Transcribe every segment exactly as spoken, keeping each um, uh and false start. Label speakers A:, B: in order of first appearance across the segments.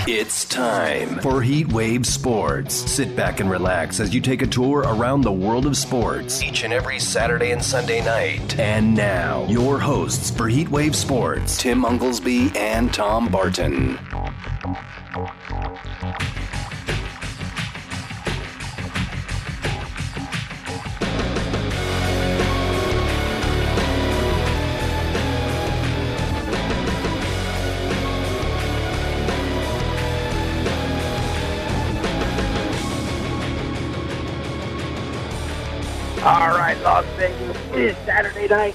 A: It's time for Heat Wave Sports. Sit back and relax as you take a tour around the world of sports each and every Saturday and Sunday night. And now, your hosts for Heat Wave Sports, Tim Unglesby and Tom Barton.
B: All right, Las Vegas, it is Saturday night.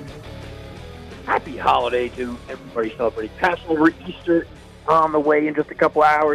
B: Happy holiday to everybody celebrating Passover. Easter on the way in just a couple hours.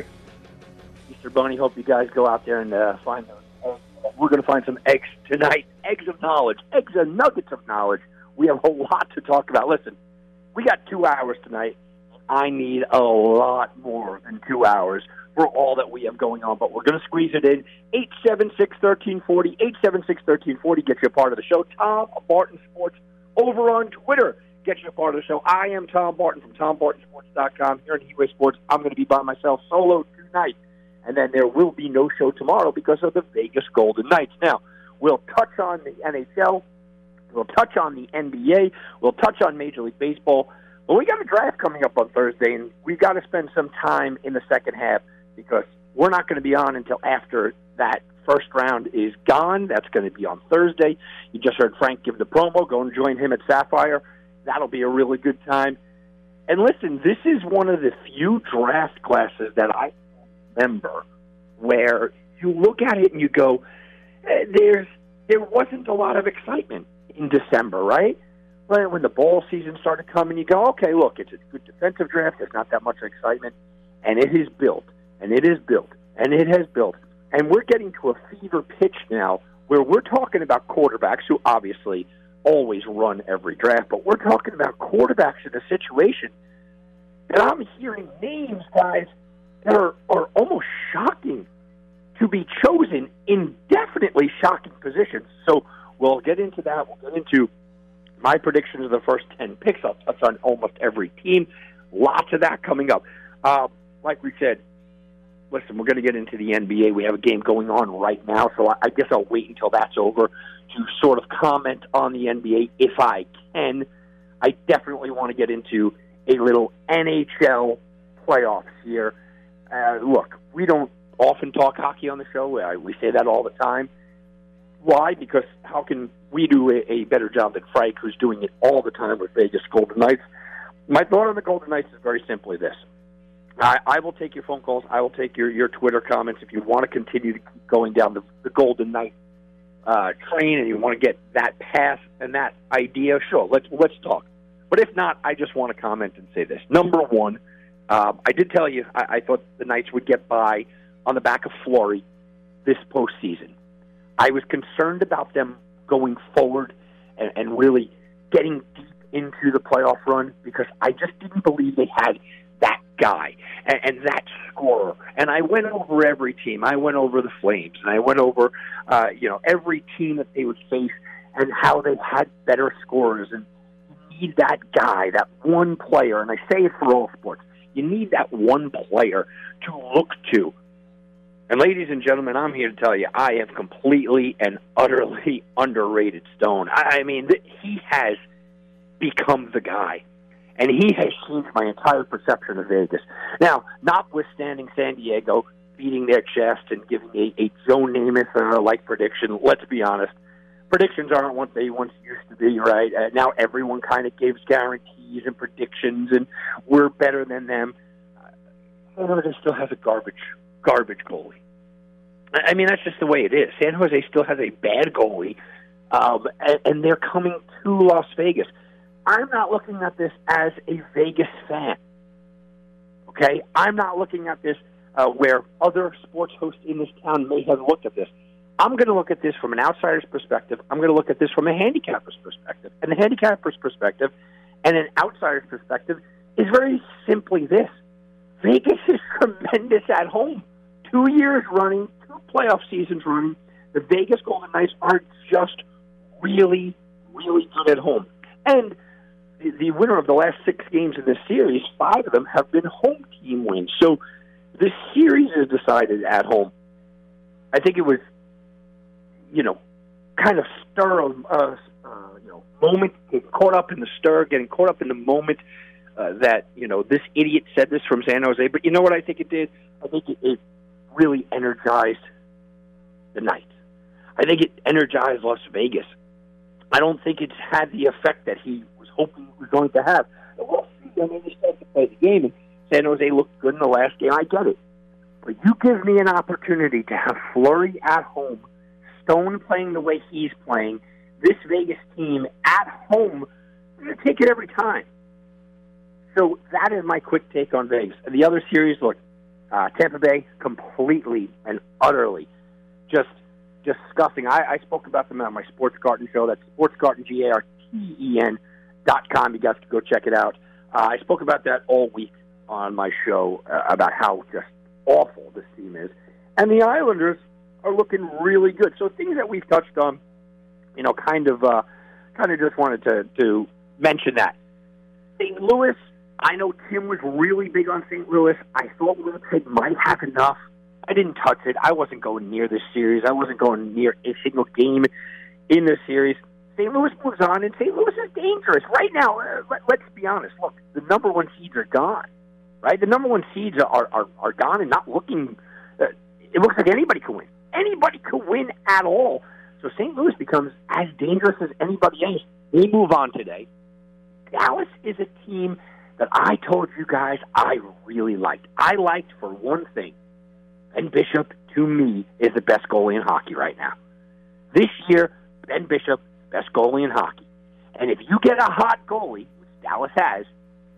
B: Easter Bunny, hope you guys go out there and uh, find those eggs. We're going to find some eggs tonight. Eggs of knowledge. Eggs and nuggets of knowledge. We have a lot to talk about. Listen, we got two hours tonight. I need a lot more than two hours for all that we have going on, but we're going to squeeze it in. eight seven six, one three four zero, eight seven six, one three four zero, get you a part of the show. Tom Barton Sports over on Twitter, get you a part of the show. I am Tom Barton from tom barton sports dot com here in Heat Wave Sports. I'm going to be by myself solo tonight, and then there will be no show tomorrow because of the Vegas Golden Knights. Now, we'll touch on the N H L, we'll touch on the N B A, we'll touch on Major League Baseball, but we got a draft coming up on Thursday, and we've got to spend some time in the second half because we're not going to be on until after that first round is gone. That's going to be on Thursday. You just heard Frank give the promo. Go and join him at Sapphire. That'll be a really good time. And listen, this is one of the few draft classes that I remember where you look at it and you go, eh, there's there wasn't a lot of excitement in December, right? When when the ball season started coming, you go, okay, look, it's a good defensive draft. There's not that much excitement. And it is built. And it is built, and it has built. And we're getting to a fever pitch now where we're talking about quarterbacks who obviously always run every draft, but we're talking about quarterbacks in a situation that I'm hearing names, guys, that are, are almost shocking to be chosen in definitely shocking positions. So we'll get into that. We'll get into my predictions of the first ten picks. I'll touch on almost every team. Lots of that coming up. Uh, like we said, listen, we're going to get into the N B A. We have a game going on right now, so I guess I'll wait until that's over to sort of comment on the N B A if I can. I definitely want to get into a little N H L playoffs here. Uh, look, we don't often talk hockey on the show. We say that all the time. Why? Because how can we do a, a better job than Frank, who's doing it all the time with Vegas Golden Knights? My thought on the Golden Knights is very simply this. I, I will take your phone calls. I will take your, your Twitter comments. If you want to continue to keep going down the, the Golden Knight uh, train and you want to get that path and that idea, sure, let's let's talk. But if not, I just want to comment and say this. Number one, um, I did tell you I, I thought the Knights would get by on the back of Fleury this postseason. I was concerned about them going forward and, and really getting deep into the playoff run because I just didn't believe they had that guy and, and that scorer. And I went over every team. I went over the Flames, and I went over, uh, you know, every team that they would face and how they had better scorers. And you need that guy, that one player, and I say it for all sports, you need that one player to look to. And ladies and gentlemen, I'm here to tell you, I have completely and utterly underrated Stone. I, I mean, th- he has become the guy. And he has changed my entire perception of Vegas. Now, notwithstanding San Diego beating their chest and giving a, a Joe Namath-like prediction, let's be honest, predictions aren't what they once used to be, right? Uh, now everyone kind of gives guarantees and predictions, and we're better than them. San Jose still has a garbage, garbage goalie. I mean, that's just the way it is. San Jose still has a bad goalie, um, and, and they're coming to Las Vegas. I'm not looking at this as a Vegas fan, okay? I'm not looking at this uh, where other sports hosts in this town may have looked at this. I'm going to look at this from an outsider's perspective. I'm going to look at this from a handicapper's perspective. And the handicapper's perspective and an outsider's perspective is very simply this. Vegas is tremendous at home. Two years running, two playoff seasons running, the Vegas Golden Knights are just really, really good at home. And the winner of the last six games in this series, five of them have been home team wins. So decided at home. I think it was, you know, kind of stir of, uh, uh, you know, moment, getting caught up in the stir, getting caught up in the moment uh, that, you know, this idiot said this from San Jose. But you know what I think it did? I think it, it really energized the Knights. I think it energized Las Vegas. I don't think it's had the effect that he was hoping it was going to have. And we'll see. I mean, they started to play the game, and San Jose looked good in the last game. I get it. But you give me an opportunity to have Fleury at home, Stone playing the way he's playing, this Vegas team at home, I'm going to take it every time. So that is my quick take on Vegas. The other series, look, uh, Tampa Bay, completely and utterly just disgusting. I, I spoke about them on my Sports Garden show. That's Sports Garden, G A R T E N dot com. You guys can go check it out. Uh, I spoke about that all week on my show uh, about how just awful this team is. And the Islanders are looking really good. So things that we've touched on, you know, kind of uh, kind of just wanted to, to mention that. Saint Louis, I know Tim was really big on Saint Louis. I thought Winnipeg might have enough. I didn't touch it. I wasn't going near this series. I wasn't going near a single game in this series. Saint Louis moves on, and Saint Louis is dangerous. Right now, uh, let, let's be honest. Look, the number one seeds are gone, right? The number one seeds are, are, are gone and not looking uh, – it looks like anybody can win. Anybody can win at all. So Saint Louis becomes as dangerous as anybody else. They move on today. Dallas is a team that I told you guys I really liked. I liked, for one thing, Ben Bishop, to me, is the best goalie in hockey right now. This year, Ben Bishop, best goalie in hockey. And if you get a hot goalie, which Dallas has,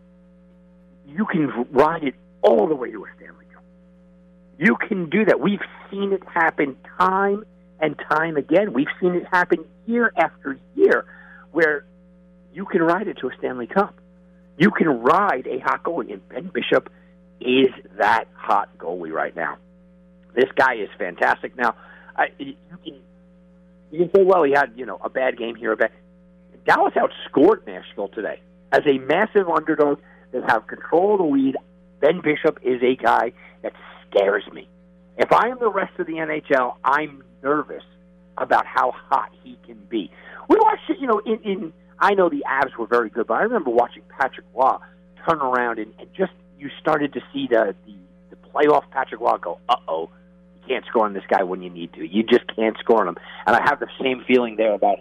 B: you can ride it all the way to a Stanley Cup. You can do that. We've seen it happen time and time again. We've seen it happen year after year where you can ride it to a Stanley Cup. You can ride a hot goalie, and Ben Bishop is that hot goalie right now. This guy is fantastic. Now, I, you can you can say, well, he had you know a bad game here. A bad. Dallas outscored Nashville today as a massive underdog that have control of the lead. Ben Bishop is a guy that scares me. If I am the rest of the N H L, I'm nervous about how hot he can be. We watched it, you know, in, in I know the Avs were very good, but I remember watching Patrick Roy turn around and, and just you started to see the the, the playoff Patrick Roy go, uh-oh. Can't score on this guy when you need to. You just can't score on him. And I have the same feeling there about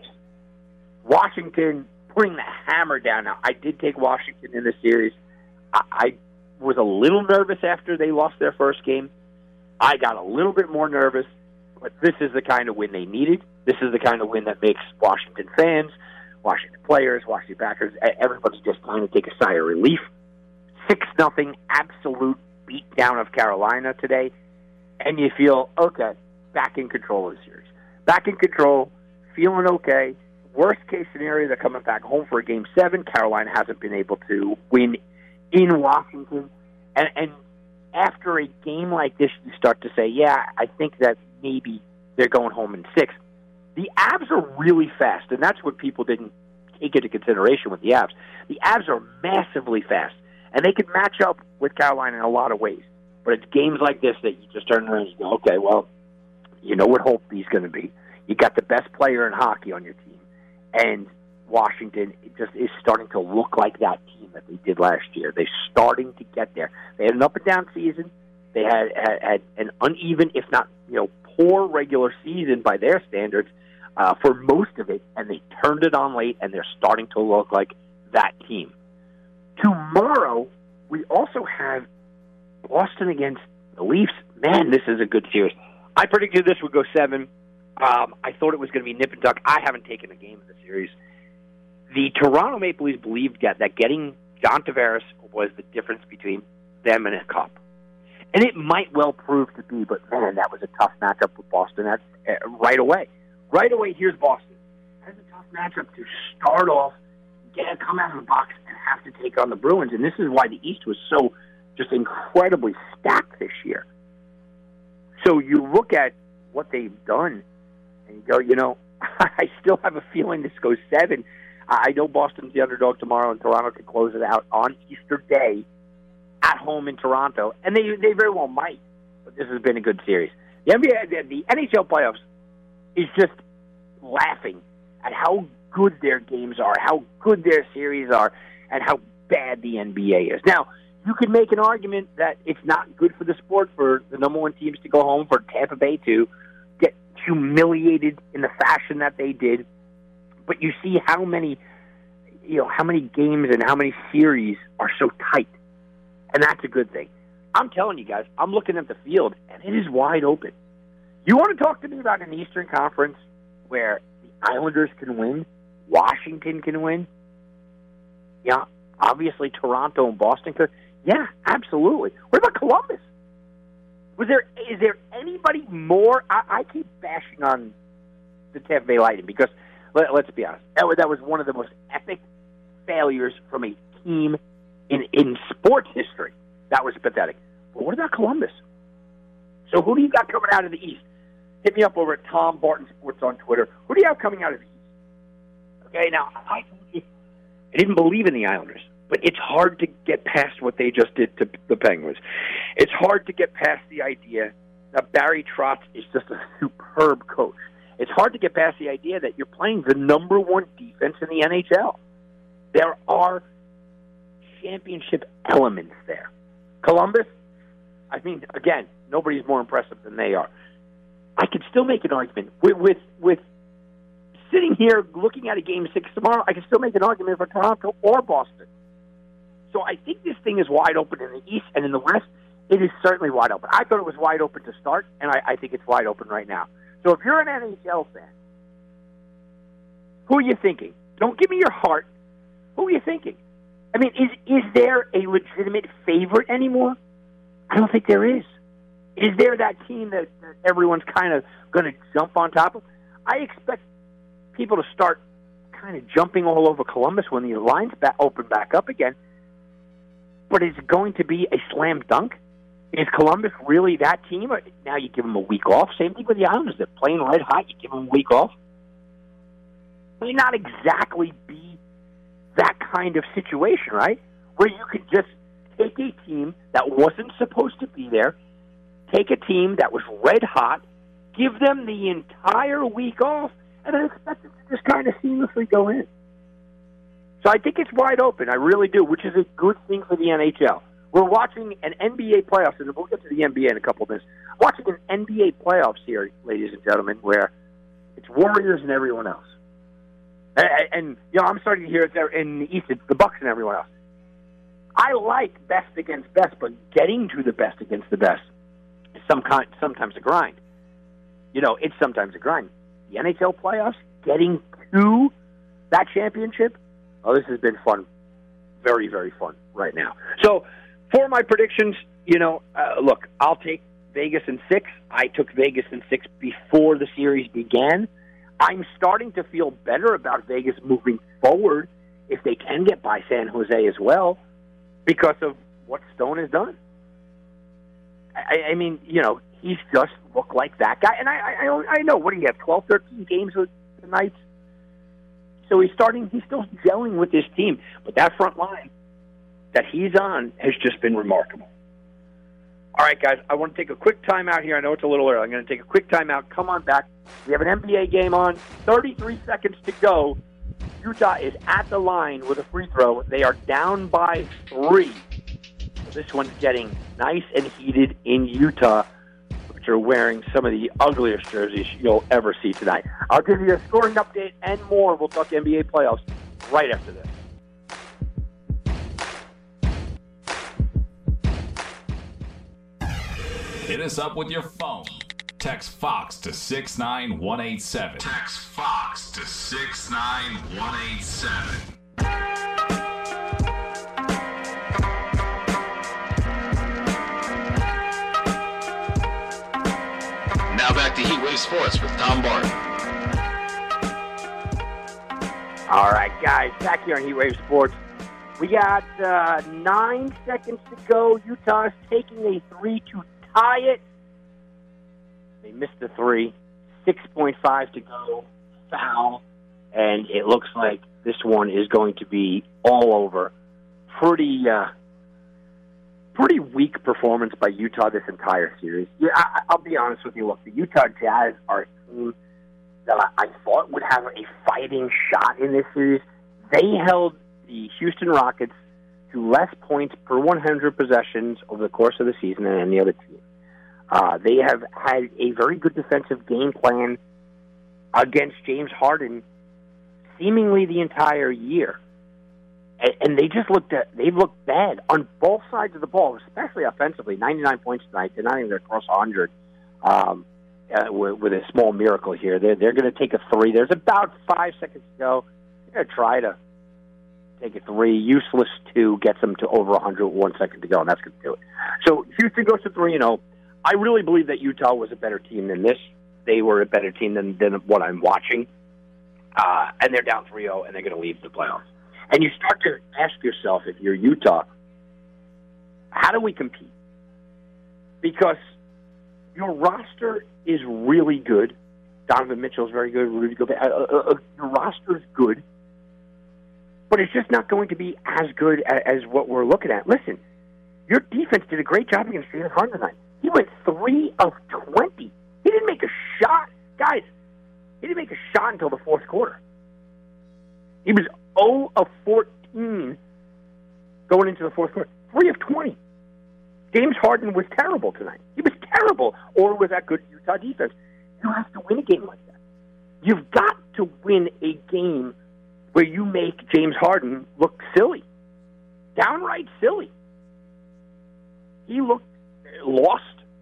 B: Washington putting the hammer down. Now, I did take Washington in the series. I, I was a little nervous after they lost their first game. I got a little bit more nervous, but this is the kind of win they needed. This is the kind of win that makes Washington fans, Washington players, Washington backers, everybody just kind of take a sigh of relief. six nothing absolute beatdown of Carolina today. And you feel, okay, back in control of the series. Back in control, feeling okay. Worst case scenario, they're coming back home for a game seven. Carolina hasn't been able to win in Washington. And, and after a game like this, you start to say, yeah, I think that maybe they're going home in six. The Avs are really fast, and that's what people didn't take into consideration with the Avs. The Avs are massively fast, and they can match up with Carolina in a lot of ways. But it's games like this that you just turn around and you go, okay, well, you know what Holtby's going to be. You got the best player in hockey on your team. And Washington just is starting to look like that team that they did last year. They're starting to get there. They had an up-and-down season. They had, had, had an uneven, if not you know, poor regular season by their standards uh, for most of it, and they turned it on late, and they're starting to look like that team. Tomorrow, we also have Boston against the Leafs. Man, this is a good series. I predicted this would go seven. Um, I thought it was going to be nip and tuck. I haven't taken a game in the series. The Toronto Maple Leafs believed that getting John Tavares was the difference between them and a cup. And it might well prove to be, but man, that was a tough matchup with Boston. That's uh, right away. Right away, here's Boston. That's a tough matchup to start off, get come out of the box, and have to take on the Bruins. And this is why the East was so just incredibly stacked this year. So you look at what they've done, and you go, you know, I still have a feeling this goes seven. I know Boston's the underdog tomorrow, and Toronto can close it out on Easter Day at home in Toronto, and they they very well might. But this has been a good series. The N B A, the, the N H L playoffs is just laughing at how good their games are, how good their series are, and how bad the N B A is. Now, you could make an argument that it's not good for the sport for the number one teams to go home, for Tampa Bay to get humiliated in the fashion that they did. But you see how many, you know, how many games and how many series are so tight, and that's a good thing. I'm telling you guys, I'm looking at the field, and it is wide open. You want to talk to me about an Eastern Conference where the Islanders can win, Washington can win? Yeah, obviously Toronto and Boston could. Yeah, absolutely. What about Columbus? Was there is there anybody more? I, I keep bashing on the Tampa Bay Lightning because let, let's be honest, that was, that was one of the most epic failures from a team in in sports history. That was pathetic. But what about Columbus? So who do you got coming out of the East? Hit me up over at Tom Barton Sports on Twitter. Who do you have coming out of the East? Okay, now I told you I didn't believe in the Islanders. But it's hard to get past what they just did to the Penguins. It's hard to get past the idea that Barry Trotz is just a superb coach. It's hard to get past the idea that you're playing the number one defense in the N H L. There are championship elements there. Columbus, I mean, again, nobody's more impressive than they are. I could still make an argument with with, with sitting here looking at a game six tomorrow. I can still make an argument for Toronto or Boston. So I think this thing is wide open in the East, and in the West, it is certainly wide open. I thought it was wide open to start, and I, I think it's wide open right now. So if you're an N H L fan, who are you thinking? Don't give me your heart. Who are you thinking? I mean, is is there a legitimate favorite anymore? I don't think there is. Is there that team that, that everyone's kind of going to jump on top of? I expect people to start kind of jumping all over Columbus when the lines back, open back up again. But is it going to be a slam dunk? Is Columbus really that team? Now you give them a week off. Same thing with the Islanders. They're playing red hot. You give them a week off. May not exactly be that kind of situation, right? Where you could just take a team that wasn't supposed to be there, take a team that was red hot, give them the entire week off, and then expect it to just kind of seamlessly go in. So I think it's wide open. I really do, which is a good thing for the N H L. We're watching an N B A playoffs, and we'll get to the N B A in a couple of minutes. Watching an N B A playoffs here, ladies and gentlemen, where it's Warriors and everyone else. And, and you know, I'm starting to hear it there in the East, it's the Bucks and everyone else. I like best against best, but getting to the best against the best is some kind, sometimes a grind. You know, it's sometimes a grind. The N H L playoffs, getting to that championship, oh, this has been fun. Very, very fun right now. So, for my predictions, you know, uh, look, I'll take Vegas in six. I took Vegas in six before the series began. I'm starting to feel better about Vegas moving forward if they can get by San Jose as well because of what Stone has done. I, I mean, you know, he's just looked like that guy. And I, I, I know, what do you have, twelve, thirteen games tonight? So he's starting, he's still gelling with this team. But that front line that he's on has just been remarkable. All right, guys, I want to take a quick time out here. I know it's a little early. I'm going to take a quick time out. Come on back. We have an N B A game on. thirty-three seconds to go. Utah is at the line with a free throw. They are down by three. So this one's getting nice and heated in Utah, which are wearing some of the ugliest jerseys you'll ever see tonight. I'll give you a scoring update and more. We'll talk N B A playoffs right after this.
C: Hit us up with your phone. Text Fox to six nine one eight seven. Text Fox to six nine one eight seven.
D: Now back to Heat Wave Sports with Tom Barton.
B: All right, guys, back here on Heat Wave Sports. We got uh, nine seconds to go. Utah is taking a three to tie it. They missed the three. six point five to go. Foul. And it looks like this one is going to be all over. Pretty, uh, pretty weak performance by Utah this entire series. Yeah, I, I'll be honest with you. Look, the Utah Jazz are a team that I, I thought would have a fighting shot in this series. They held the Houston Rockets to less points per one hundred possessions over the course of the season than any other team. Uh, they have had a very good defensive game plan against James Harden seemingly the entire year. And, and they just looked at, they looked bad on both sides of the ball, especially offensively. ninety-nine points tonight. They're not even going to cross one hundred um, uh, with, with a small miracle here. They're, they're going to take a three. There's about five seconds to go. They're going to try to take a three. Useless two gets them to over one hundred with one second to go, and that's going to do it. So Houston goes to three and oh. I really believe that Utah was a better team than this. They were a better team than, than what I'm watching. Uh, and they're down three oh, and they're going to leave the playoffs. And you start to ask yourself, if you're Utah, how do we compete? Because your roster is really good. Donovan Mitchell is very good. Rudy Gobert. Uh, uh, uh, your roster is good. But it's just not going to be as good as, as what we're looking at. Listen, your defense did a great job against James Harden tonight. He went three of twenty. He didn't make a shot. Guys, he didn't make a shot until the fourth quarter. He was zero of fourteen going into the fourth quarter. three of twenty. James Harden was terrible tonight. He was terrible. Or was that good Utah defense? You have to win a game like that. You've got to win a game where you make James Harden look silly. Downright silly. He looked lost.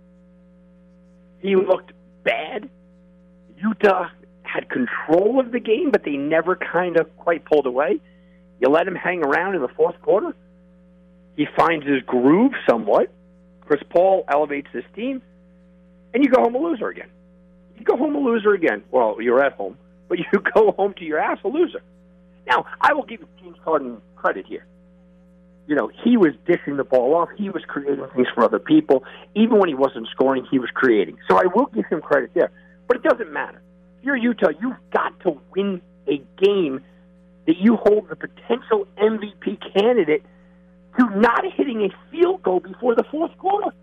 B: He looked bad. Utah had control of the game, but they never kind of quite pulled away. You let him hang around in the fourth quarter. He finds his groove somewhat. Chris Paul elevates this team, and you go home a loser again. You go home a loser again. Well, you're at home, but you go home to your ass a loser. Now, I will give James Harden credit here. You know, he was dishing the ball off. He was creating things for other people. Even when he wasn't scoring, he was creating. So I will give him credit there. But it doesn't matter. If you're Utah, you've got to win a game that you hold the potential M V P candidate to not hitting a field goal before the fourth quarter.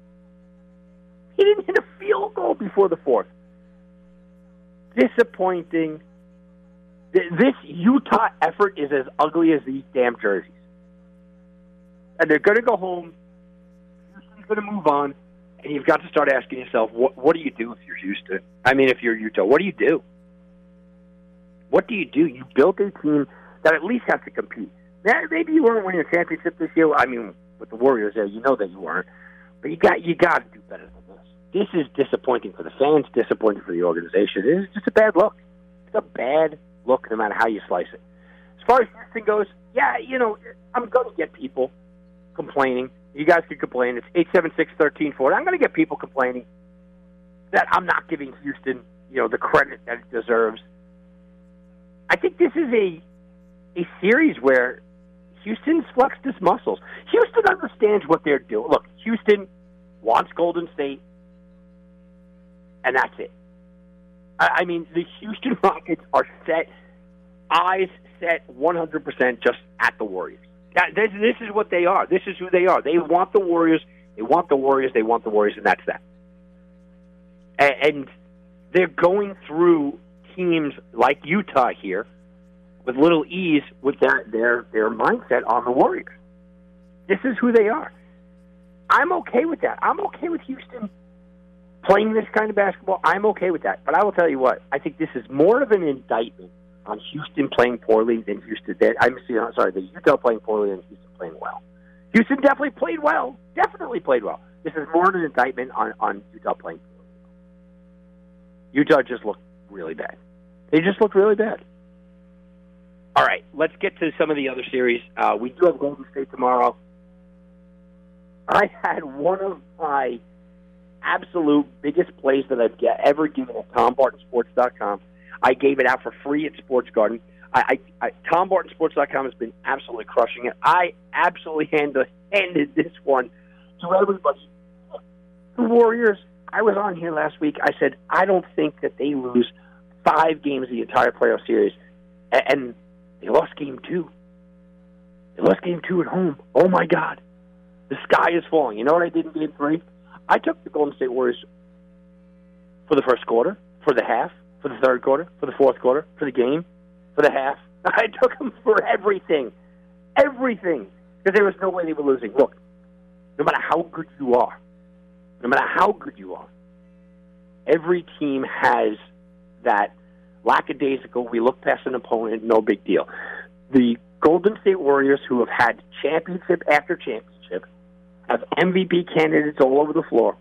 B: He didn't hit a field goal before the fourth. Disappointing. This Utah effort is as ugly as these damn jerseys. And they're going to go home. Houston's going to move on. And you've got to start asking yourself, what, what do you do if you're Houston? I mean, if you're Utah, what do you do? What do you do? You built a team that at least has to compete. Now, maybe you weren't winning a championship this year. I mean, with the Warriors there, you know that you weren't. But you got you got to do better than this. This is disappointing for the fans, disappointing for the organization. It is just a bad look. It's a bad look no matter how you slice it. As far as Houston goes, yeah, you know, I'm going to get people complaining. You guys can complain. It's eight seven six, one three four zero. I'm going to get people complaining that I'm not giving Houston, you know, the credit that it deserves. I think this is a a series where Houston's flexed its muscles. Houston understands what they're doing. Look, Houston wants Golden State, and that's it. I, I mean, the Houston Rockets are set, eyes set one hundred percent just at the Warriors. That, this, this is what they are. This is who they are. They want the Warriors. They want the Warriors. They want the Warriors, and that's that. And, and they're going through teams like Utah here with little ease with their, their, their mindset on the Warriors. This is who they are. I'm okay with that. I'm okay with Houston playing this kind of basketball. I'm okay with that. But I will tell you what, I think this is more of an indictment on Houston playing poorly than Houston did. I'm sorry, the Utah playing poorly than Houston playing well. Houston definitely played well. Definitely played well. This is more of an indictment on, on Utah playing poorly. Utah just looked really bad. They just looked really bad. All right, let's get to some of the other series. Uh, we do have Golden State tomorrow. I had one of my absolute biggest plays that I've get, ever given at Tom Barton Sports dot com. I gave it out for free at Sports Garden. I, I, I, Tom Barton Sports dot com has been absolutely crushing it. I absolutely handed, handed this one to everybody. The Warriors, I was on here last week. I said, I don't think that they lose five games the entire playoff series. And they lost game two. They lost game two at home. Oh, my God. The sky is falling. You know what I did in Game three? I took the Golden State Warriors for the first quarter, for the half, for the third quarter, for the fourth quarter, for the game, for the half. I took them for everything. Everything. Because there was no way they were losing. Look, no matter how good you are, no matter how good you are, every team has that lackadaisical, we look past an opponent, no big deal. The Golden State Warriors, who have had championship after championship, have M V P candidates all over the floor.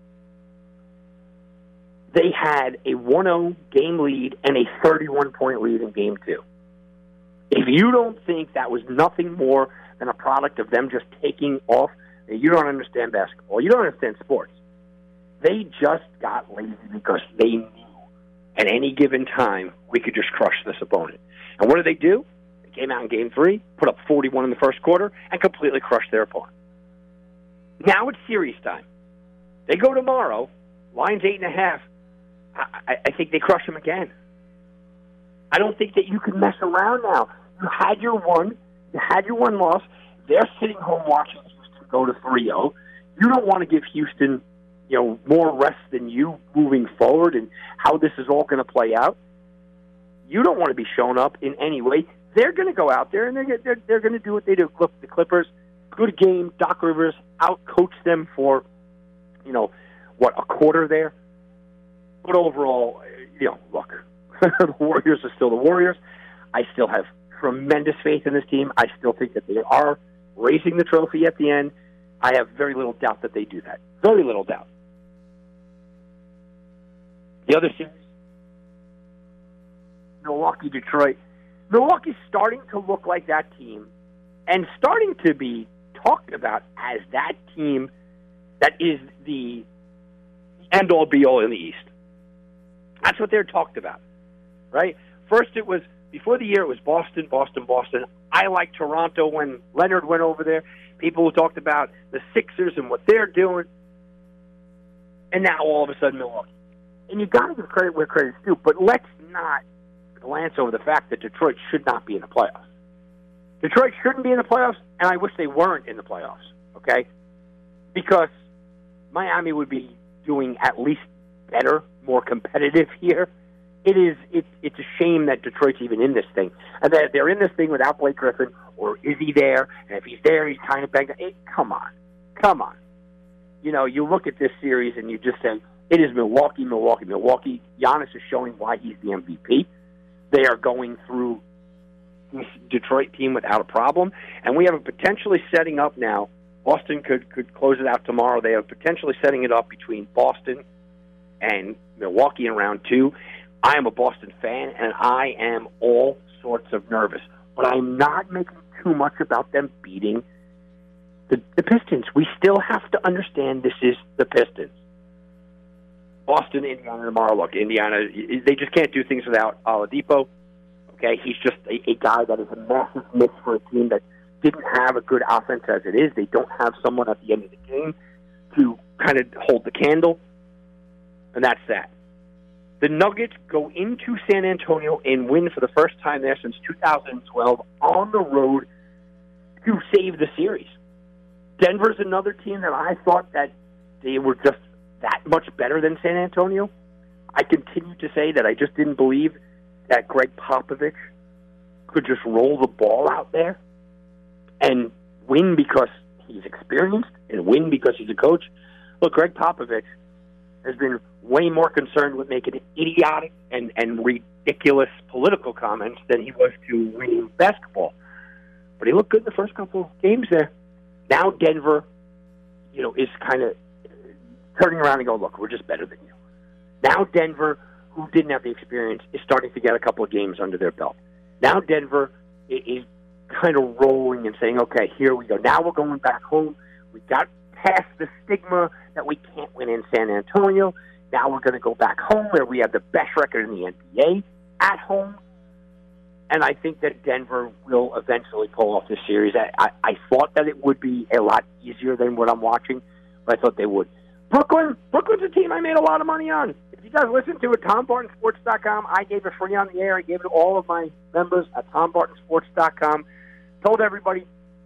B: They had a one oh game lead and a thirty-one point lead in Game two. If you don't think that was nothing more than a product of them just taking off, you don't understand basketball. You don't understand sports. They just got lazy because they knew at any given time we could just crush this opponent. And what did they do? They came out in Game three, put up forty-one in the first quarter, and completely crushed their opponent. Now it's series time. They go tomorrow, line's eight and a half. I, I think they crush them again. I don't think that you can mess around now. You had your one. You had your one loss. They're sitting home watching Houston go to three oh. You don't want to give Houston, you know, more rest than you moving forward and how this is all going to play out. You don't want to be shown up in any way. They're going to go out there and they're they're, they're going to do what they do. Look, the Clippers, good game. Doc Rivers out-coached them for, you know, what, a quarter there. But overall, you know, look, the Warriors are still the Warriors. I still have tremendous faith in this team. I still think that they are raising the trophy at the end. I have very little doubt that they do that. Very little doubt. The other series, Milwaukee, Detroit. Milwaukee's starting to look like that team and starting to be talked about as that team that is the end-all, be-all in the East. That's what they're talked about, right? First it was, before the year, it was Boston, Boston, Boston. I like Toronto when Leonard went over there. People who talked about the Sixers and what they're doing. And now all of a sudden Milwaukee. And you got to give credit where credit's due, but let's not glance over the fact that Detroit should not be in the playoffs. Detroit shouldn't be in the playoffs, and I wish they weren't in the playoffs, okay? Because Miami would be doing at least better, more competitive here. It is. It, it's a shame that Detroit's even in this thing, and that they're in this thing without Blake Griffin. Or is he there? And if he's there, he's kind of banged up. Hey, come on, come on. You know, you look at this series and you just say it is Milwaukee, Milwaukee, Milwaukee. Giannis is showing why he's the M V P. They are going through this Detroit team without a problem, and we have a potentially setting up now. Boston could could close it out tomorrow. They are potentially setting it up between Boston and Milwaukee in round two. I am a Boston fan, and I am all sorts of nervous. But I'm not making too much about them beating the, the Pistons. We still have to understand this is the Pistons. Boston, Indiana tomorrow. Look, Indiana, they just can't do things without Oladipo. Okay, he's just a, a guy that is a massive miss for a team that didn't have a good offense as it is. They don't have someone at the end of the game to kind of hold the candle. And that's that. The Nuggets go into San Antonio and win for the first time there since two thousand twelve on the road to save the series. Denver's another team that I thought that they were just that much better than San Antonio. I continue to say that I just didn't believe that Greg Popovich could just roll the ball out there and win because he's experienced and win because he's a coach. Look, Greg Popovich has been way more concerned with making idiotic and, and ridiculous political comments than he was to winning basketball. But he looked good in the first couple of games there. Now Denver, you know, is kind of turning around and going, look, we're just better than you. Now Denver, who didn't have the experience, is starting to get a couple of games under their belt. Now Denver is kind of rolling and saying, okay, here we go. Now we're going back home. We got past the stigma that we can't win in San Antonio. Now we're going to go back home where we have the best record in the N B A at home. And I think that Denver will eventually pull off this series. I, I, I thought that it would be a lot easier than what I'm watching, but I thought they would. Brooklyn, Brooklyn's a team I made a lot of money on. If you guys listen to it, Tom Barton Sports dot com, I gave it free on the air. I gave it to all of my members at Tom Barton Sports dot com. Told everybody,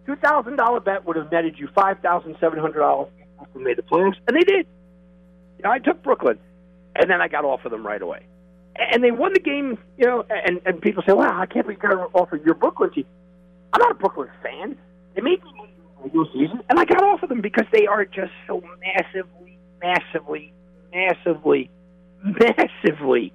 B: two thousand dollars bet would have netted you five thousand seven hundred dollars if we made the playoffs, and they did. You know, I took Brooklyn, and then I got off of them right away. And they won the game, you know, and, and people say, wow, I can't believe you got off of your Brooklyn team. I'm not a Brooklyn fan. They made me win the regular season, and I got off of them because they are just so massively, massively, massively, massively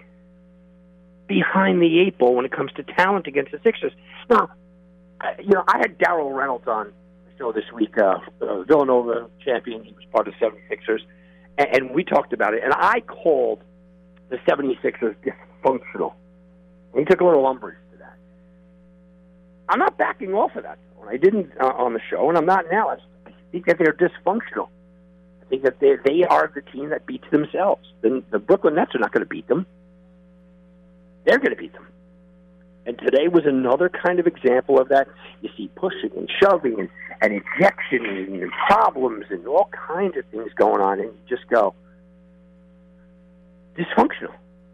B: behind the eight ball when it comes to talent against the Sixers. Now, you know, I had Darryl Reynolds on the show this week, uh, uh, Villanova champion. He was part of the seventy-sixers, and, and we talked about it. And I called the seventy-sixers dysfunctional. And he took a little umbrage to that. I'm not backing off of that. I didn't uh, on the show, and I'm not now. I think that they're dysfunctional. I think that they they are the team that beats themselves. The, the Brooklyn Nets are not going to beat them. They're going to beat them. And today was another kind of example of that. You see pushing and shoving and, and ejection and, and problems and all kinds of things going on, and you just go, dysfunctional.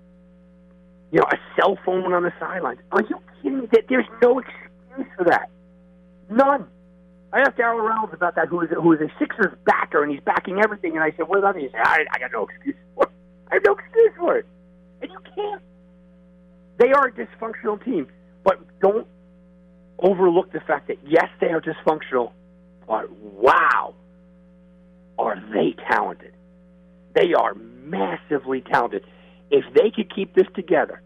B: You know, a cell phone on the sidelines. Are you kidding me? There's no excuse for that. None. I asked Darryl Reynolds about that, who is, who is a Sixers backer, and he's backing everything. And I said, what about it? He said, I, I got no excuse for it. I have no excuse for it. And you can't. They are a dysfunctional team. But don't overlook the fact that, yes, they are dysfunctional, but wow, are they talented. They are massively talented. If they could keep this together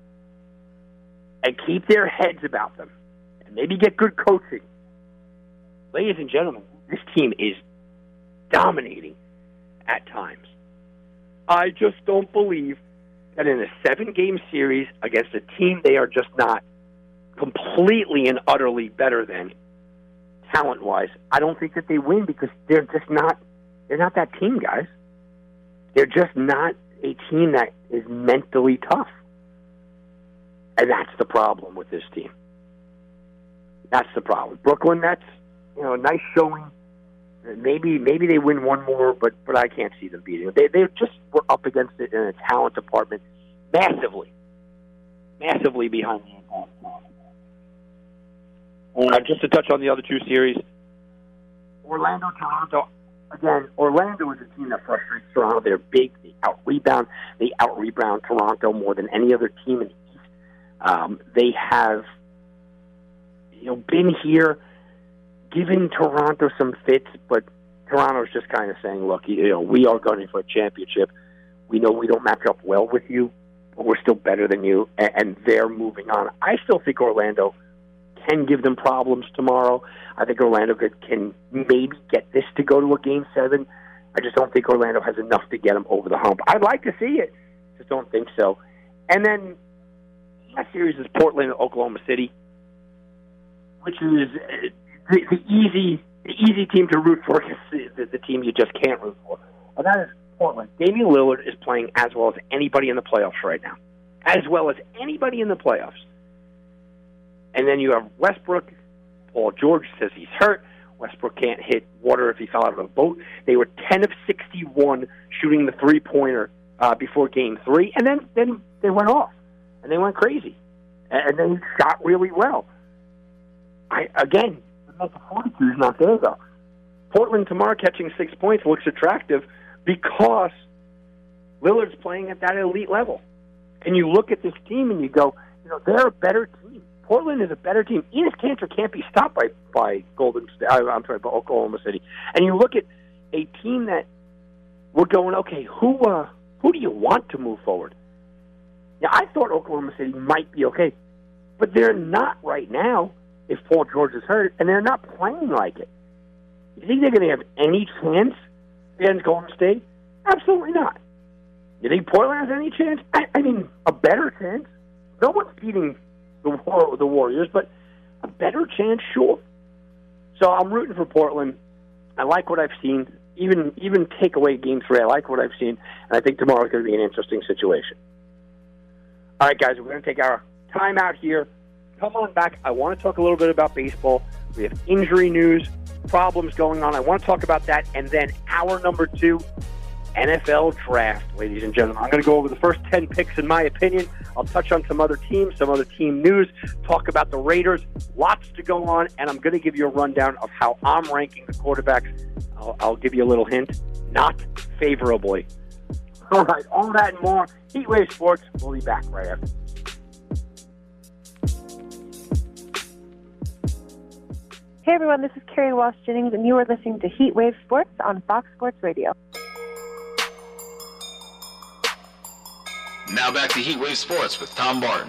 B: and keep their heads about them and maybe get good coaching, ladies and gentlemen, this team is dominating at times. I just don't believe that in a seven-game series against a team they are just not completely and utterly better than, talent-wise, I don't think that they win because they're just not, they're not that team, guys. They're just not a team that is mentally tough. And that's the problem with this team. That's the problem. Brooklyn Nets, you know, nice showing. Maybe maybe they win one more, but but I can't see them beating them. They they just were up against it in a talent department massively, massively behind the eight ball. Uh, just to touch on the other two series, Orlando, Toronto. Again, Orlando is a team that frustrates Toronto. They're big. They out-rebound. They out-rebound Toronto more than any other team in the East. Um, they have, you know, been here, given Toronto some fits, but Toronto's just kind of saying, look, you know, we are going for a championship. We know we don't match up well with you, but we're still better than you, and, and they're moving on. I still think Orlando can give them problems tomorrow. I think Orlando could, can maybe get this to go to a game seven. I just don't think Orlando has enough to get them over the hump. I'd like to see it. Just don't think so. And then that series is Portland and Oklahoma City, which is the, the easy the easy team to root for, is the, the team you just can't root for. And that is Portland. Damian Lillard is playing as well as anybody in the playoffs right now. As well as anybody in the playoffs. And then you have Westbrook. Paul George says he's hurt. Westbrook can't hit water if he fell out of a boat. They were ten of sixty-one shooting the three-pointer uh, before Game three, and then, then they went off, and they went crazy. And then he shot really well. I Again, the forty-two is not there, though. Portland tomorrow catching six points looks attractive because Lillard's playing at that elite level. And you look at this team and you go, you know, they're a better team. Portland is a better team. Enes Kanter can't be stopped by, by Golden State. I'm sorry, by Oklahoma City. And you look at a team that we're going, okay, who uh, who do you want to move forward? Now, I thought Oklahoma City might be okay, but they're not right now if Paul George is hurt, and they're not playing like it. You think they're going to have any chance against Golden State? Absolutely not. You think Portland has any chance? I, I mean, a better chance. No one's beating the, the Warriors, but a better chance, sure. So I'm rooting for Portland. I like what I've seen. Even even take away Game three, I like what I've seen, and I think tomorrow is going to be an interesting situation. All right, guys, we're going to take our time out here. Come on back. I want to talk a little bit about baseball. We have injury news, problems going on. I want to talk about that. And then hour number two, N F L Draft, ladies and gentlemen. I'm going to go over the first ten picks in my opinion. I'll touch on some other teams, some other team news, talk about the Raiders. Lots to go on, and I'm going to give you a rundown of how I'm ranking the quarterbacks. I'll, I'll give you a little hint. Not favorably. All right, all that and more. Heatwave Sports. We'll be back right after.
E: Hey everyone, this is Carrie Walsh Jennings, and you are listening to Heatwave Sports on Fox Sports Radio.
D: Now back to Heatwave Sports with Tom Barton.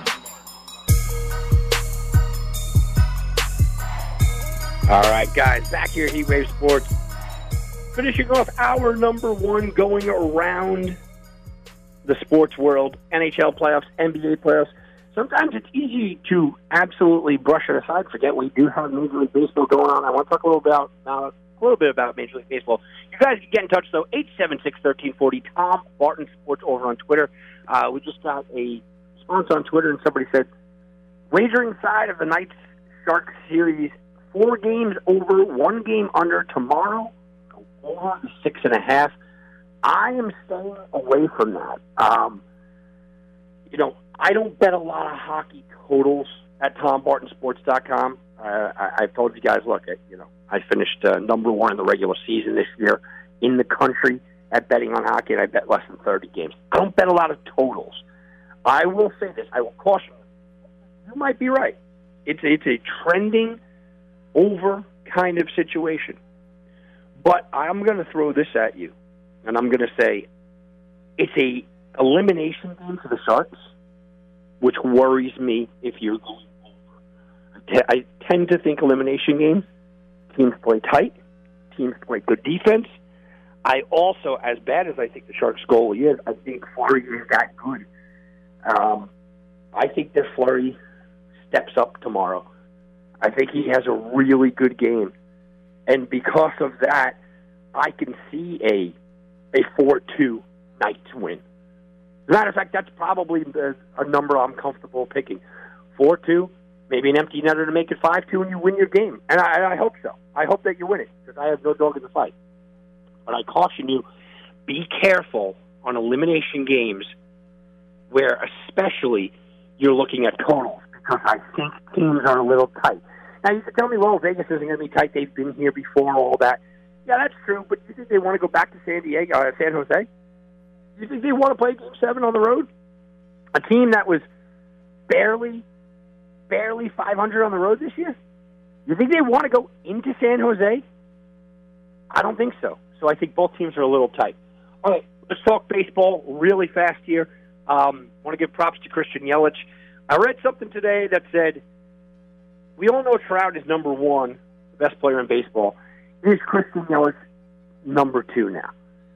B: All right, guys, back here at Heatwave Sports. Finishing off hour number one, going around the sports world, N H L playoffs, N B A playoffs. Sometimes it's easy to absolutely brush it aside, forget we do have Major League Baseball going on. I want to talk a little about uh, a little bit about Major League Baseball. You guys can get in touch, though, eight seven six, one three four zero, Tom Barton Sports over on Twitter. Uh, we just got a response on Twitter, and somebody said, wagering side of the Knights-Sharks series, four games over, one game under tomorrow, over six and a half. I am staying away from that. Um, you know, I don't bet a lot of hockey totals at tom barton sports dot com. Uh, I, I've told you guys, look, I, you know, I finished uh, number one in the regular season this year in the country at betting on hockey, and I bet less than thirty games. I don't bet a lot of totals. I will say this. I will caution you. You might be right. It's a, it's a trending over kind of situation. But I'm going to throw this at you, and I'm going to say it's a elimination game for the Sharks, which worries me if you're going over. I tend to think elimination games, teams play tight, teams play good defense. I also, as bad as I think the Sharks' goalie is, I think Fleury is that good. Um, I think that Fleury steps up tomorrow. I think he has a really good game. And because of that, I can see a a four two Knights win. As a matter of fact, that's probably the, a number I'm comfortable picking. four two, maybe an empty netter to make it five two, and you win your game. And I, I hope so. I hope that you win it, because I have no dog in the fight. But I caution you, be careful on elimination games where especially you're looking at totals, because I think teams are a little tight. Now, you can tell me, well, Vegas isn't going to be tight. They've been here before, all that. Yeah, that's true, but do you think they want to go back to San Diego, uh, San Jose? Do you think they want to play Game seven on the road? A team that was barely, barely five hundred on the road this year? You think they want to go into San Jose? I don't think so. So I think both teams are a little tight. All right, let's talk baseball really fast here. Um, I want to give props to Christian Yelich. I read something today that said, we all know Trout is number one, the best player in baseball. Is Christian Yelich number two now?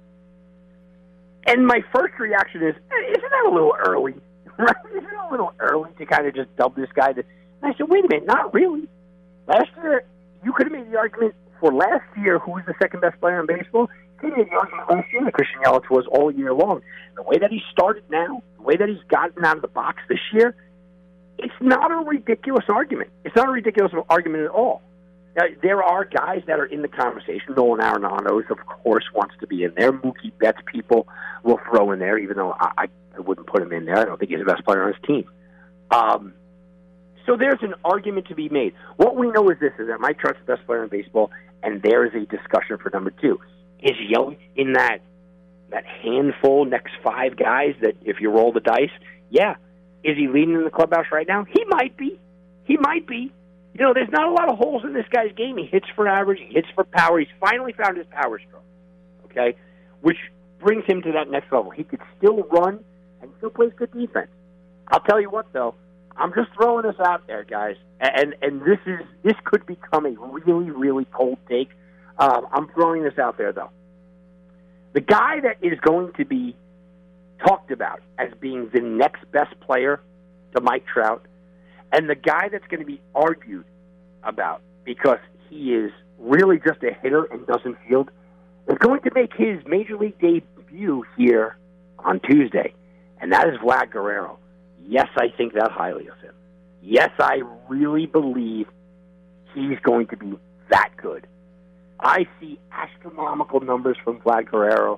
B: And my first reaction is, isn't that a little early? Right? Isn't it a little early to kind of just dub this guy? To, and I said, wait a minute, not really. Last year, you could have made the argument for last year who was the second best player in baseball. You could have made the argument last year that Christian Yelich was all year long. The way that he started now, the way that he's gotten out of the box this year, it's not a ridiculous argument. It's not a ridiculous argument at all. Now, there are guys that are in the conversation. Nolan Arenado, of course, wants to be in there. Mookie Betts people will throw in there, even though I, I wouldn't put him in there. I don't think he's the best player on his team. Um, so there's an argument to be made. What we know is this, is that Mike Trout's the best player in baseball, and there is a discussion for number two. Is Yelich in that, that handful, next five guys that if you roll the dice, yeah. Is he leading in the clubhouse right now? He might be. He might be. You know, there's not a lot of holes in this guy's game. He hits for average. He hits for power. He's finally found his power stroke, okay, which brings him to that next level. He could still run and still plays good defense. I'll tell you what, though. I'm just throwing this out there, guys, and and this is this could become a really, really cold take. Um, I'm throwing this out there, though. The guy that is going to be talked about as being the next best player to Mike Trout, and the guy that's going to be argued about because he is really just a hitter and doesn't field, is going to make his Major League debut here on Tuesday, and that is Vlad Guerrero. Yes, I think that highly of him. Yes, I really believe he's going to be that good. I see astronomical numbers from Vlad Guerrero.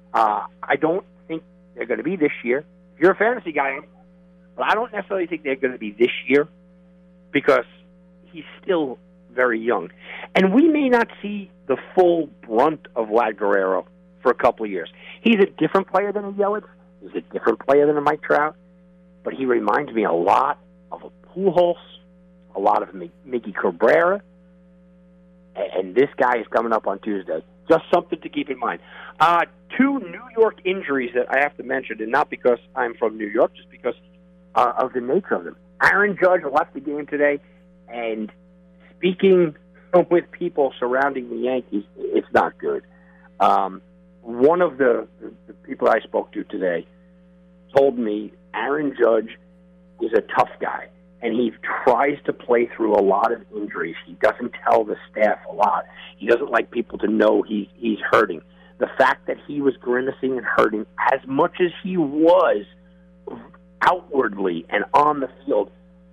B: Uh, I don't think they're going to be this year. If you're a fantasy guy, but I don't necessarily think they're going to be this year because he's still very young. And we may not see the full brunt of Vlad Guerrero for a couple of years. He's a different player than a Yelich. He's a different player than a Mike Trout. But he reminds me a lot of a Pujols, a lot of Miggy Cabrera. And this guy is coming up on Tuesday. Just something to keep in mind. Uh, two New York injuries that I have to mention, and not because I'm from New York, just because uh, of the nature of them. Aaron Judge left the game today, and speaking with people surrounding the Yankees, it's not good. Um, one of the, the people I spoke to today told me Aaron Judge is a tough guy, and he tries to play through a lot of injuries. He doesn't tell the staff a lot. He doesn't like people to know he, he's hurting. The fact that he was grimacing and hurting as much as he was outwardly and on the field,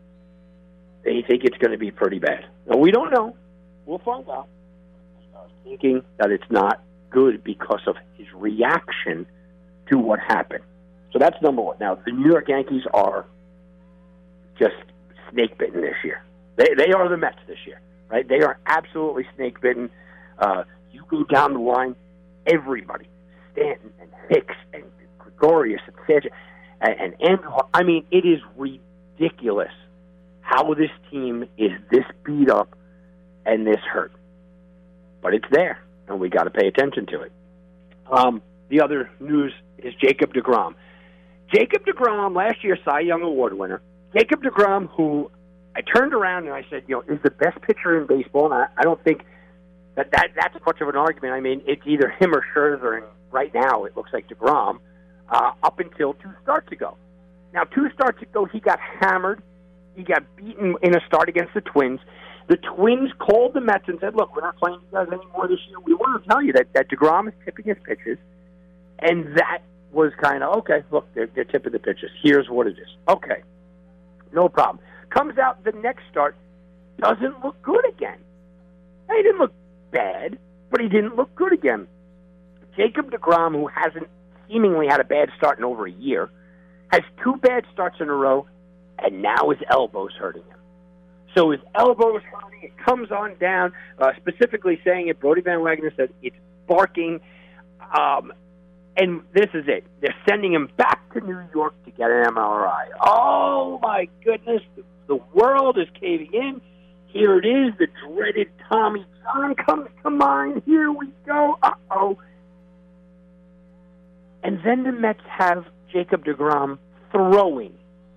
B: they think it's going to be pretty bad. Now, we don't know. We'll find out. I was thinking that it's not good because of his reaction to what happened. So that's number one. Now, the New York Yankees are just snake-bitten this year. They they are the Mets this year, right? They are absolutely snake-bitten. Uh, you go down the line, everybody, Stanton and Hicks and Gregorius and Sanchez and, and Andrew. I mean, it is ridiculous how this team is this beat up and this hurt. But it's there, and we got to pay attention to it. Um, the other news is Jacob deGrom. Jacob deGrom, last year Cy Young Award winner. Jacob deGrom, who I turned around and I said, you know, is the best pitcher in baseball. And I, I don't think that, that that's much of an argument. I mean, it's either him or Scherzer, and right now it looks like deGrom, uh, up until two starts ago. Now, two starts ago, he got hammered. He got beaten in a start against the Twins. The Twins called the Mets and said, look, we're not playing you guys anymore this year. We want to tell you that, that deGrom is tipping his pitches. And that was kind of, okay, look, they're, they're tipping the pitches. Here's what it is. Okay, no problem. Comes out the next start, doesn't look good again. He didn't look bad, but he didn't look good again. Jacob deGrom, who hasn't seemingly had a bad start in over a year, has two bad starts in a row, and now his elbow's hurting him. So his elbow's hurting. It comes on down, uh, specifically saying it. Brodie Van Wagner said it's barking. Um, and this is it. They're sending him back to New York to get an M R I. Oh, my goodness. The, the world is caving in. Here it is. The dreaded Tommy John comes to mind. Here we go. Uh-oh. And then the Mets have Jacob deGrom throwing.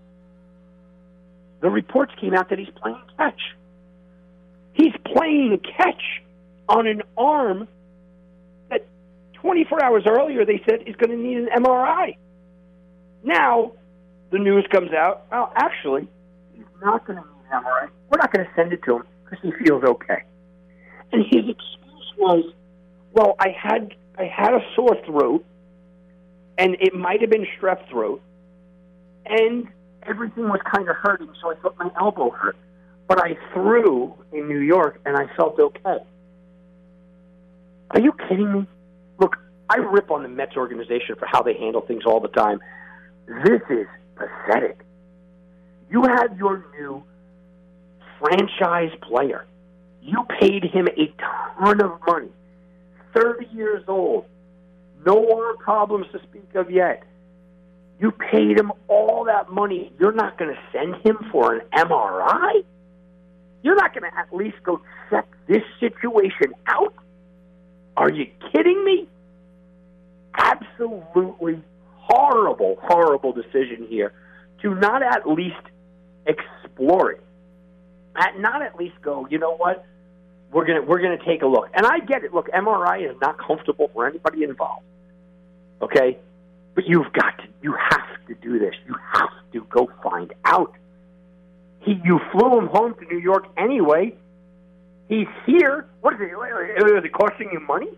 B: The reports came out that he's playing catch. He's playing catch on an arm that twenty-four hours earlier they said is going to need an M R I. Now, the news comes out, well, actually, he's not going to need an M R I. We're not going to send it to him because he feels okay. And his excuse was, well, I had I had a sore throat, and it might have been strep throat, and everything was kind of hurting, so I thought my elbow hurt. But I threw in New York, and I felt okay. Are you kidding me? Look, I rip on the Mets organization for how they handle things all the time. This is pathetic. You have your new franchise player. You paid him a ton of money. thirty years old. No arm problems to speak of yet. You paid him all that money. You're not going to send him for an M R I? You're not going to at least go check this situation out? Are you kidding me? Absolutely horrible, horrible decision here to not at least explore it. At not at least go, you know what? We're going to we're going to take a look. And I get it. Look, M R I is not comfortable for anybody involved. Okay? But you've got to, you have to do this. You have to go find out. He, you flew him home to New York anyway. He's here. What is it? Is it costing you money?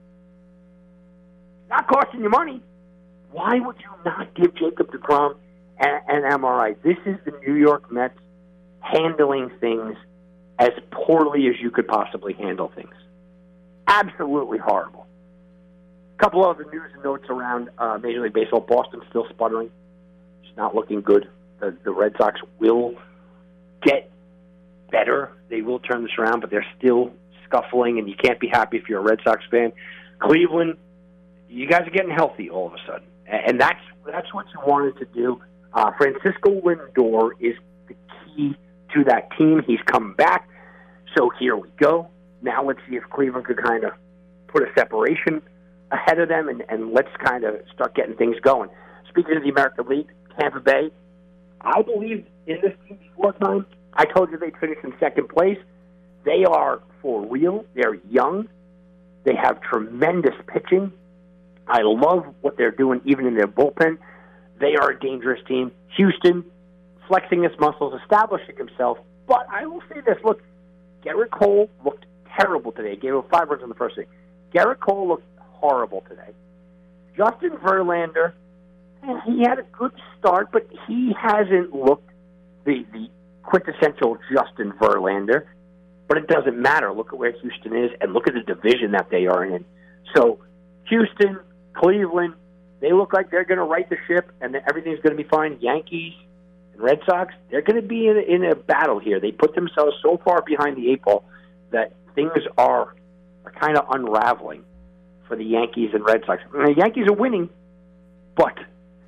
B: Not costing you money. Why would you not give Jacob deGrom an, an M R I? This is the New York Mets handling things as poorly as you could possibly handle things. Absolutely horrible. A couple other news and notes around uh, Major League Baseball. Boston's still sputtering. It's not looking good. The, the Red Sox will get better. They will turn this around, but they're still scuffling, and you can't be happy if you're a Red Sox fan. Cleveland, you guys are getting healthy all of a sudden, and that's that's what you wanted to do. Uh, Francisco Lindor is the key to that team. He's come back, so here we go. Now let's see if Cleveland could kind of put a separation ahead of them, and, and let's kind of start getting things going. Speaking of the American League, Tampa Bay, I believe in this team before time. I told you they'd finish in second place. They are for real. They're young. They have tremendous pitching. I love what they're doing, even in their bullpen. They are a dangerous team. Houston, flexing his muscles, establishing himself. But I will say this. Look, Garrett Cole looked terrible today. Gave up five runs in the first inning. Garrett Cole looked horrible today. Justin Verlander, he had a good start, but he hasn't looked the, the quintessential Justin Verlander. But it doesn't matter. Look at where Houston is, and look at the division that they are in. So Houston, Cleveland, they look like they're going to right the ship, and everything's going to be fine. Yankees and Red Sox, they're going to be in a, in a battle here. They put themselves so far behind the eight ball that things are, are kind of unraveling for the Yankees and Red Sox. And the Yankees are winning, but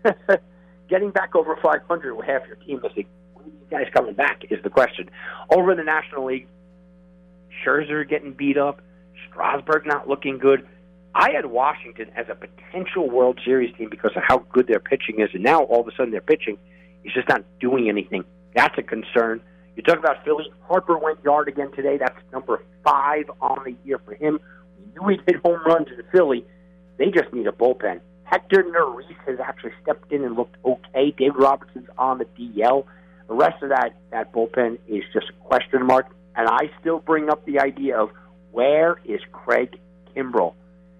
B: getting back over five hundred with half your team missing, when are these guys coming back is the question. Over in the National League, Scherzer getting beat up, Strasburg not looking good. I had Washington as a potential World Series team because of how good their pitching is, and now all of a sudden their pitching is just not doing anything. That's a concern. You talk about Philly. Harper went yard again today. That's number five on the year for him. We knew he'd hit home runs in Philly. They just need a bullpen. Hector Neris has actually stepped in and looked okay. David Robertson's on the D L. The rest of that, that bullpen is just a question mark. And I still bring up the idea of where is Craig Kimbrell?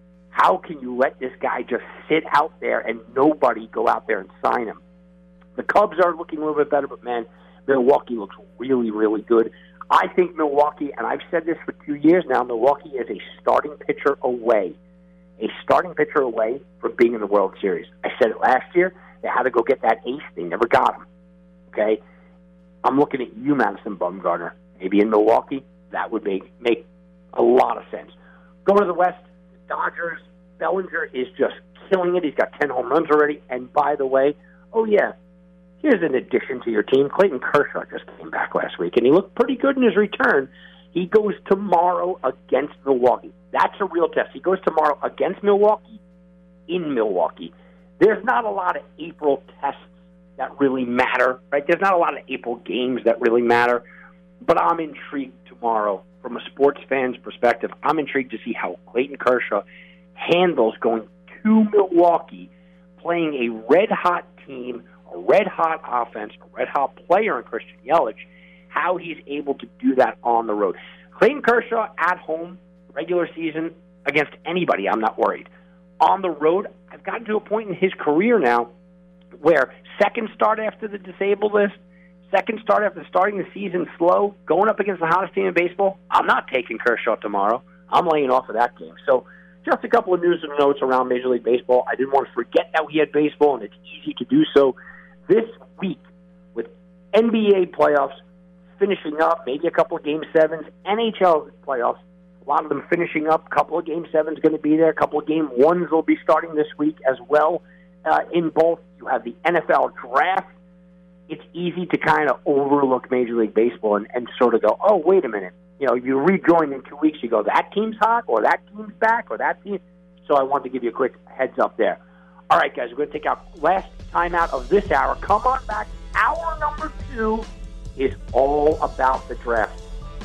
B: How can you let this guy just sit out there and nobody go out there and sign him? The Cubs are looking a little bit better, but, man, Milwaukee looks really, really good. I think Milwaukee, and I've said this for two years now, Milwaukee is a starting pitcher away, a starting pitcher away from being in the World Series. I said it last year. They had to go get that ace. They never got him. Okay? I'm looking at you, Madison Bumgarner. Maybe in Milwaukee, that would make, make a lot of sense. Go to the West, the Dodgers. Bellinger is just killing it. He's got ten home runs already. And by the way, oh, yeah, here's an addition to your team. Clayton Kershaw just came back last week, and he looked pretty good in his return. He goes tomorrow against Milwaukee. That's a real test. He goes tomorrow against Milwaukee in Milwaukee. There's not a lot of April tests that really matter, right? There's not a lot of April games that really matter. But I'm intrigued tomorrow from a sports fan's perspective. I'm intrigued to see how Clayton Kershaw handles going to Milwaukee, playing a red-hot team, a red-hot offense, a red-hot player in Christian Yelich, how he's able to do that on the road. Clayton Kershaw at home, regular season, against anybody, I'm not worried. On the road, I've gotten to a point in his career now where second start after the disabled list, second start after starting the season slow, going up against the hottest team in baseball, I'm not taking Kershaw tomorrow. I'm laying off of that game. So just a couple of news and notes around Major League Baseball. I didn't want to forget that we had baseball, and it's easy to do so. This week, with N B A playoffs finishing up, maybe a couple of Game sevens, N H L playoffs, a lot of them finishing up, a couple of Game sevens going to be there, a couple of Game ones will be starting this week as well. Uh, in both, you have the N F L draft. It's easy to kind of overlook Major League Baseball and, and sort of go, oh, wait a minute. You know, you rejoin in two weeks, you go, that team's hot, or that team's back, or that team. So I wanted to give you a quick heads up there. All right, guys, we're going to take our last time out of this hour. Come on back. Hour number two is all about the draft.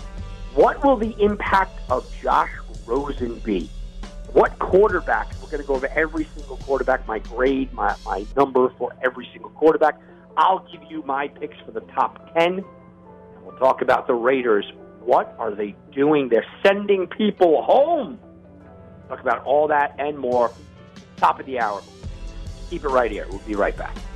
B: What will the impact of Josh Rosen be? What quarterback? We're going to go over every single quarterback, my grade, my, my number for every single quarterback. I'll give you my picks for the top ten, and we'll talk about the Raiders. What are they doing? They're sending people home. Talk about all that and more. Top of the hour. Keep it right here. We'll be right back.